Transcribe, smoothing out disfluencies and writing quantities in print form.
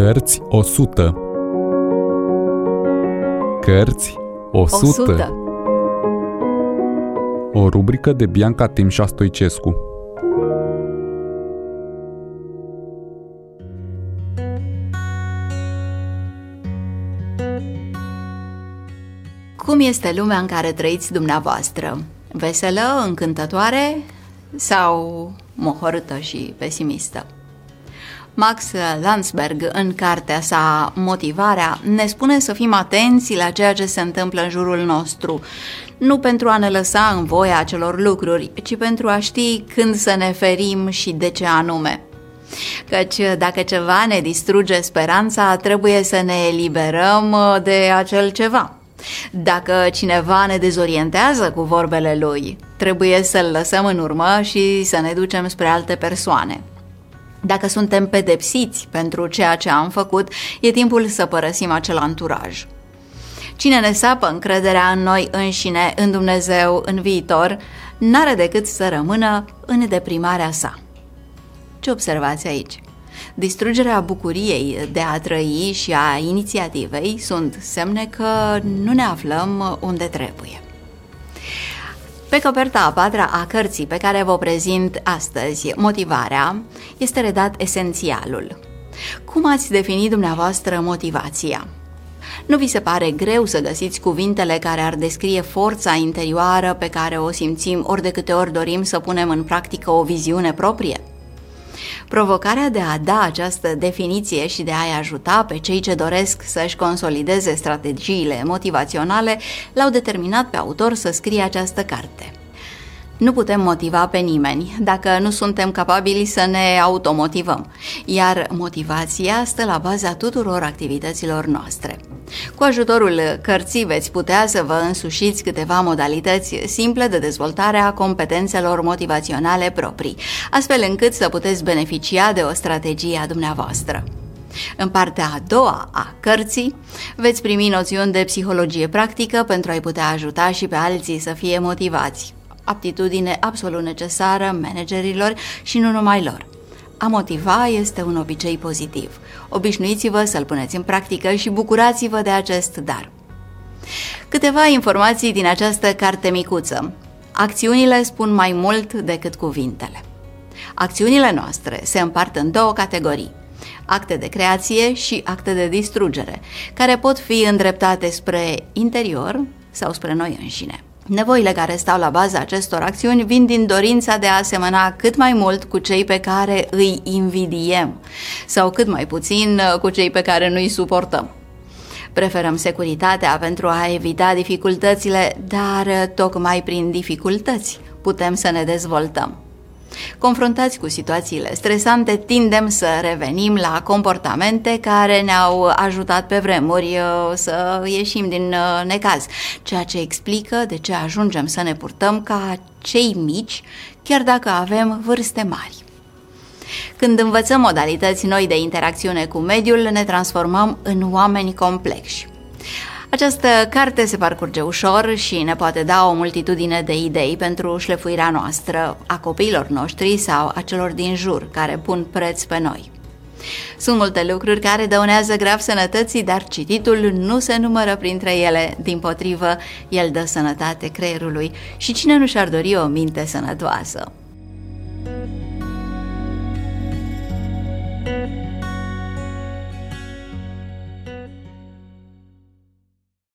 Cărți 100. Cărți 100. O rubrică de Bianca Timșa Stoicescu. Cum este lumea în care trăiți dumneavoastră? Veselă, încântătoare sau mohorâtă și pesimistă? Max Landsberg, în cartea sa Motivarea, ne spune să fim atenți la ceea ce se întâmplă în jurul nostru, nu pentru a ne lăsa în voia acelor lucruri, ci pentru a ști când să ne ferim și de ce anume. Căci dacă ceva ne distruge speranța, trebuie să ne eliberăm de acel ceva. Dacă cineva ne dezorientează cu vorbele lui, trebuie să-l lăsăm în urmă și să ne ducem spre alte persoane. Dacă suntem pedepsiți pentru ceea ce am făcut, e timpul să părăsim acel anturaj. Cine ne sapă încrederea în noi înșine, în Dumnezeu, în viitor, n-are decât să rămână în deprimarea sa. Ce observați aici? Distrugerea bucuriei de a trăi și a inițiativei sunt semne că nu ne aflăm unde trebuie. Pe coperta a patra a cărții pe care vă prezint astăzi, Motivarea, este redat esențialul. Cum ați definit dumneavoastră motivația? Nu vi se pare greu să găsiți cuvintele care ar descrie forța interioară pe care o simțim ori de câte ori dorim să punem în practică o viziune proprie? Provocarea de a da această definiție și de a-i ajuta pe cei ce doresc să-și consolideze strategiile motivaționale l-au determinat pe autor să scrie această carte. Nu putem motiva pe nimeni dacă nu suntem capabili să ne automotivăm, iar motivația stă la baza tuturor activităților noastre. Cu ajutorul cărții veți putea să vă însușiți câteva modalități simple de dezvoltare a competențelor motivaționale proprii, astfel încât să puteți beneficia de o strategie a dumneavoastră. În partea a doua a cărții veți primi noțiuni de psihologie practică pentru a-i putea ajuta și pe alții să fie motivați. Aptitudine absolut necesară managerilor și nu numai lor. A motiva este un obicei pozitiv. Obișnuiți-vă să-l puneți în practică și bucurați-vă de acest dar. Câteva informații din această carte micuță. Acțiunile spun mai mult decât cuvintele. Acțiunile noastre se împart în două categorii: acte de creație și acte de distrugere, care pot fi îndreptate spre interior sau spre noi înșine. Nevoile care stau la baza acestor acțiuni vin din dorința de a asemăna cât mai mult cu cei pe care îi invidiem sau cât mai puțin cu cei pe care nu îi suportăm. Preferăm securitatea pentru a evita dificultățile, dar tocmai prin dificultăți putem să ne dezvoltăm. Confruntați cu situațiile stresante, tindem să revenim la comportamente care ne-au ajutat pe vremuri să ieșim din necaz, ceea ce explică de ce ajungem să ne purtăm ca cei mici, chiar dacă avem vârste mari. Când învățăm modalități noi de interacțiune cu mediul, ne transformăm în oameni complexi. Această carte se parcurge ușor și ne poate da o multitudine de idei pentru șlefuirea noastră, a copiilor noștri sau a celor din jur care pun preț pe noi. Sunt multe lucruri care dăunează grav sănătății, dar cititul nu se numără printre ele, dimpotrivă, el dă sănătate creierului și cine nu și-ar dori o minte sănătoasă?